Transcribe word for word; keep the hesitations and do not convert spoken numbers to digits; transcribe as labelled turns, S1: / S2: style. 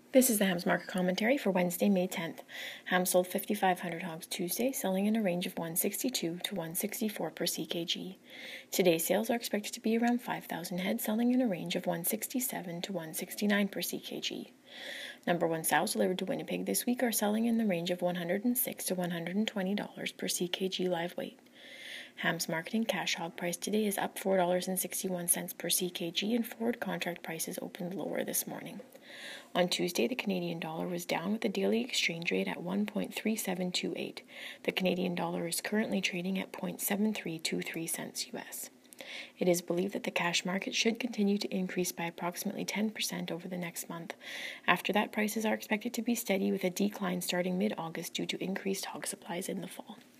S1: This is the Hams Market Commentary for Wednesday, May tenth. Hams sold five thousand five hundred hogs Tuesday, selling in a range of one sixty-two to one sixty-four per C K G. Today's sales are expected to be around five thousand head, selling in a range of one sixty-seven to one sixty-nine per C K G. Number one sows delivered to Winnipeg this week are selling in the range of one hundred six to one hundred twenty dollars per C K G live weight. Hams marketing cash hog price today is up four dollars and sixty-one cents per C K G, and forward contract prices opened lower this morning. On Tuesday, the Canadian dollar was down with the daily exchange rate at one point three seven two eight. The Canadian dollar is currently trading at zero point seven three two three cents U S. It is believed that the cash market should continue to increase by approximately ten percent over the next month. After that, prices are expected to be steady with a decline starting mid-August due to increased hog supplies in the fall.